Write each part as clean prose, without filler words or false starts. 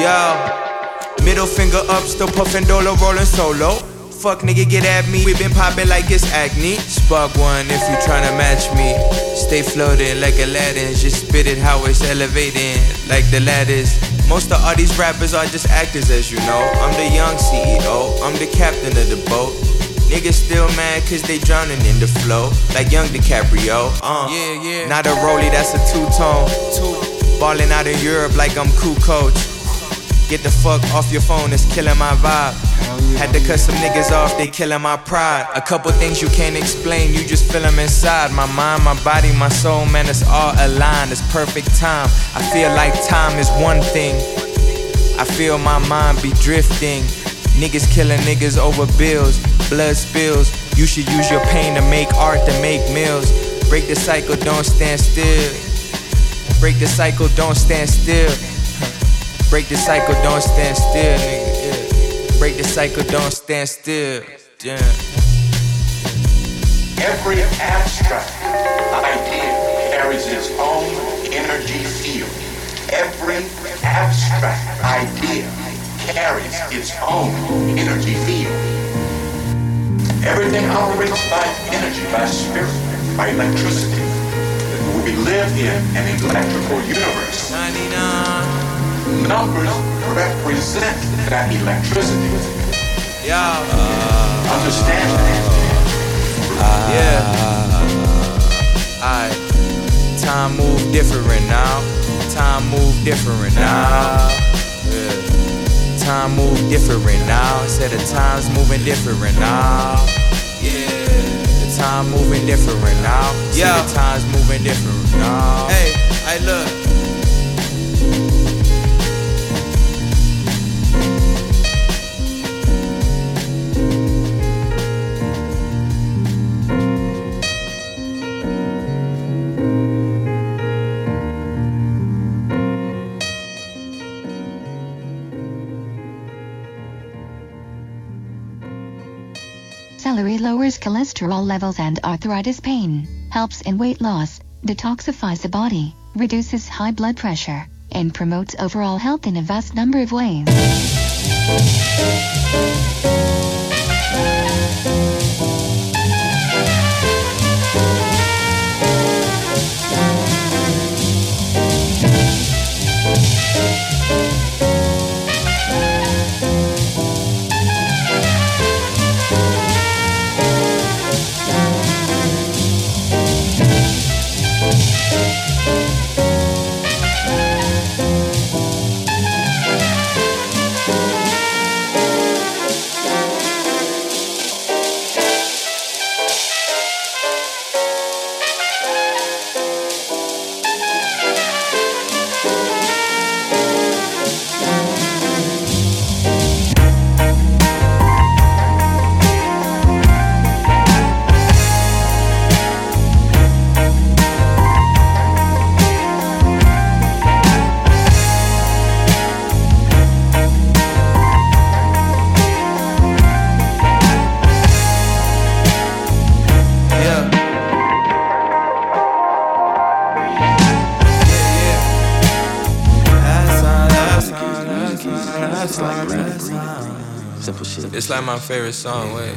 Yo, middle finger up, still puffin' dolo, rollin' solo. Fuck nigga, get at me. We been poppin' like it's acne. Spark one if you tryna match me. Stay floating like Aladdin. Just spit it how it's elevating, like the ladders. Most of all these rappers are just actors, as you know. I'm the young CEO, I'm the captain of the boat. Niggas still mad cause they drowning in the flow, like young DiCaprio. Yeah. Not a rollie, that's a two-tone. Ballin' out in Europe like I'm cool coach. Get the fuck off your phone, it's killing my vibe. Had to cut some niggas off, they killing my pride. A couple things you can't explain, you just feel them inside. My mind, my body, my soul, man, it's all aligned. It's perfect time. I feel like time is one thing. I feel my mind be drifting. Niggas killing niggas over bills, blood spills. You should use your pain to make art, to make meals. Break the cycle, don't stand still. Break the cycle, don't stand still. Break the cycle, don't stand still, nigga. Yeah. Break the cycle, don't stand still. Yeah. Every abstract idea carries its own energy field. Every abstract idea carries its own energy field. Everything operates by energy, by spirit, by electricity. We live in an electrical universe. 99. Numbers represent that electricity. Understand that? Alright. Time move different now. Time move different now. Yeah. Time move different now. Said the time's moving different now. Yeah. The time moving different now. Yeah. The time's moving different now. Hey, I look. Celery lowers cholesterol levels and arthritis pain, helps in weight loss, detoxifies the body, reduces high blood pressure, and promotes overall health in a vast number of ways. It's like my favorite song, wait.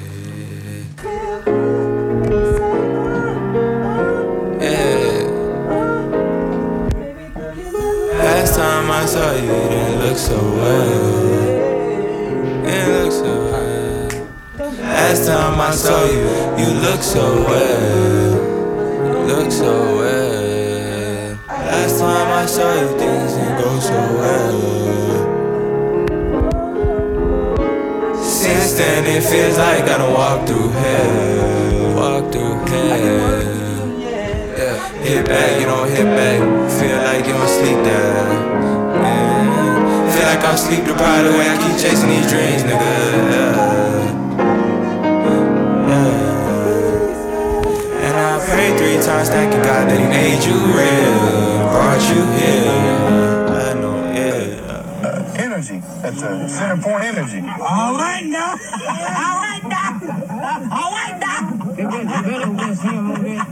Yeah. Last time I saw you, you didn't look so well. Didn't look so well. Last time I saw you, you look so well. Look so well. Last time I saw you, things didn't go so well. Since then it feels like I done walk through hell. Walk through hell. Yeah. Hit back, you don't hit back. Feel like you don't sleep there. Yeah. Feel like I'm sleep deprived the way I keep chasing these dreams, nigga. Yeah. And I prayed 3 times thanking God that he made you real, brought you here. I know, yeah. Energy. That's a center point energy. All right now. All right now. All right now.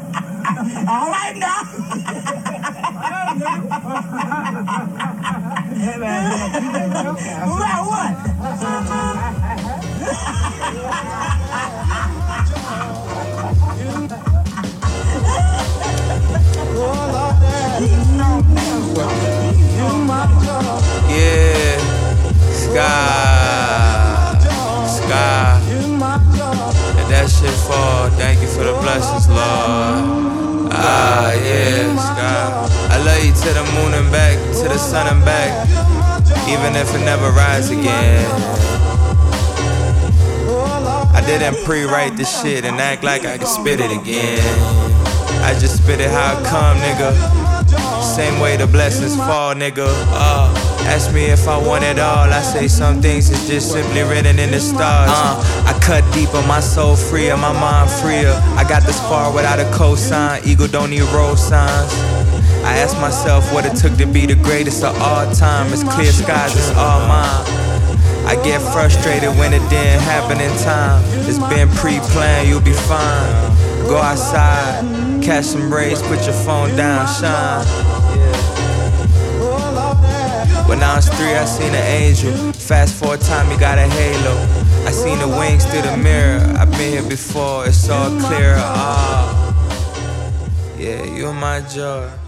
All right now. About what? Yeah, Sky. Let that shit fall. Thank you for the blessings, Lord. Ah, yeah, Sky. I love you to the moon and back, to the sun and back, even if it never rise again. I didn't pre-write this shit and act like I could spit it again. I just spit it how it come, nigga. Same way the blessings fall, nigga. Ask me if I want it all. I say some things is just simply written in the stars. I cut deeper, my soul freer, my mind freer. I got this far without a cosign. Eagle don't need road signs. I asked myself what it took to be the greatest of all time. It's clear skies, it's all mine. I get frustrated when it didn't happen in time. It's been pre-planned, you'll be fine. Go outside, catch some rays, put your phone down, shine. When I was 3, I seen an angel. Fast forward time, you got a halo. I seen the wings through the mirror. I've been here before, it's all clear. Yeah, you're my joy.